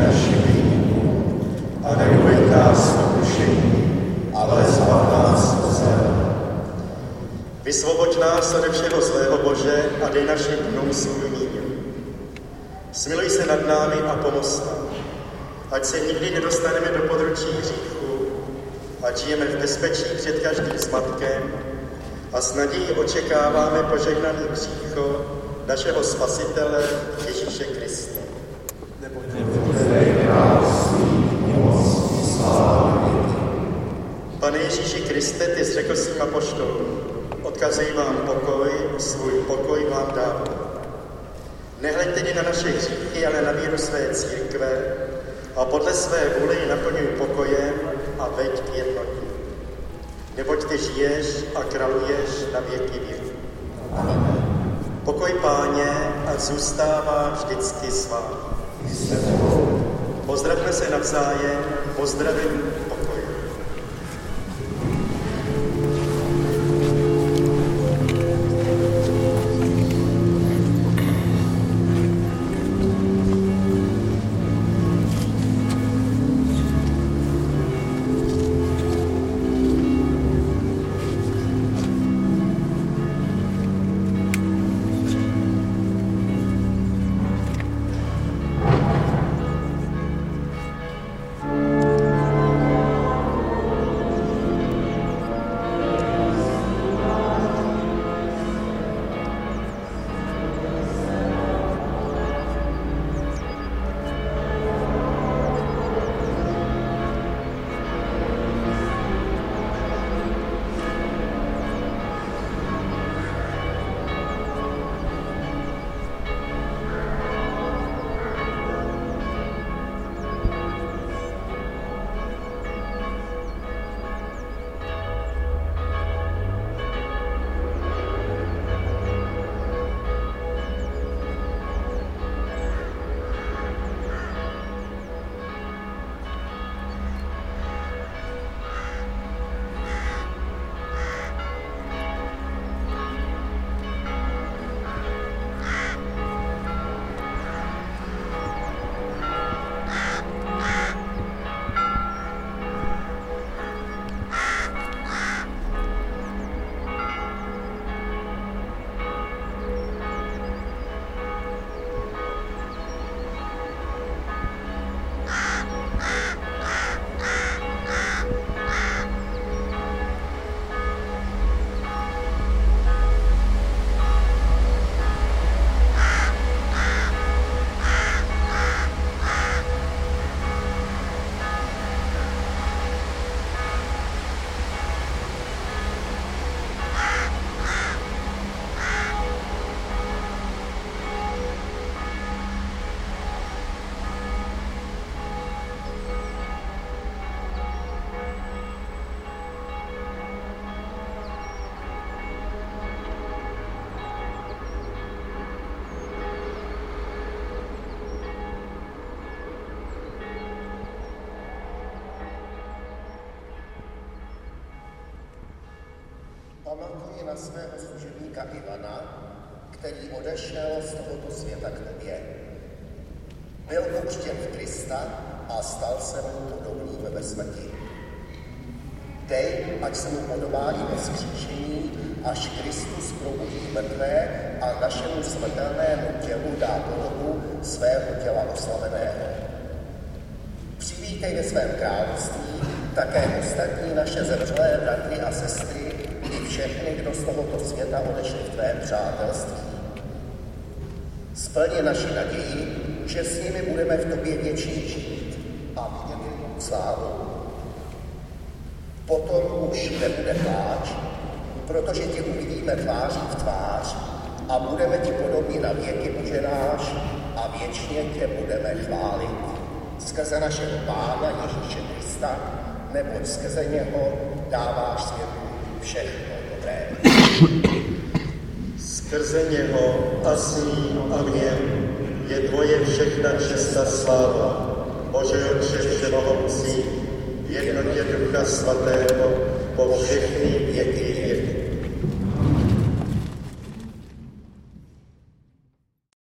našimi a neuveď nás pokušení, ale zbav nás od zlého. Vysvoboď nás ode všeho zlého, Bože, a dej našim dnům svůj mír. Smiluj se nad námi a pomoz nám, ať se nikdy nedostaneme do područí hříchu, ať žijeme v bezpečí před každým zmatkem a s nadějí očekáváme požehnaný příchod našeho Spasitele Ježíše Krista. Pane Ježíši Kriste, ty jsi řekl svým apoštolům, odkazuji vám pokoj, svůj pokoj vám dávám. Nehleď tedy na naše hříchy, ale na víru své církve a podle své vůle ji naplňuj pokojem a veď k jednotě. Neboť ty žiješ a králuješ na věky věků. Pokoj Páně, ať zůstává vždycky s vámi. Pozdravme se navzájem, pozdravím pokoje. Pamatuji na svého služebníka Ivana, který odešel z tohoto světa k tobě. Byl pokřtěn v Krista a stal se mu podobným ve smrti. Dej, ať se mu podobá i ve vzkříšení, až Kristus probudí mrtvé a našemu smrtelnému tělu dá podobu svého těla oslaveného. Přivítej ve svém království také ostatní naše zemřelé bratry a sestry i všechny, kdo z tohoto světa odešli v tvém přátelství. Splně naši naději, že s nimi budeme v tobě věčně žít a vidět tvou slávu. Potom už nebude pláč, protože tě uvidíme tváří v tvář a budeme ti podobni na věky, Bože náš, a věčně tě budeme chválit. Skrze našeho Pána Ježíše Krista, neboť skrze něho dáváš světu všechno dobré. Skrze něho a s ním a v něm je tvoje všechna čest a sláva, Bože Otče všemohoucí, v jednotě Ducha Svatého, po všechny věky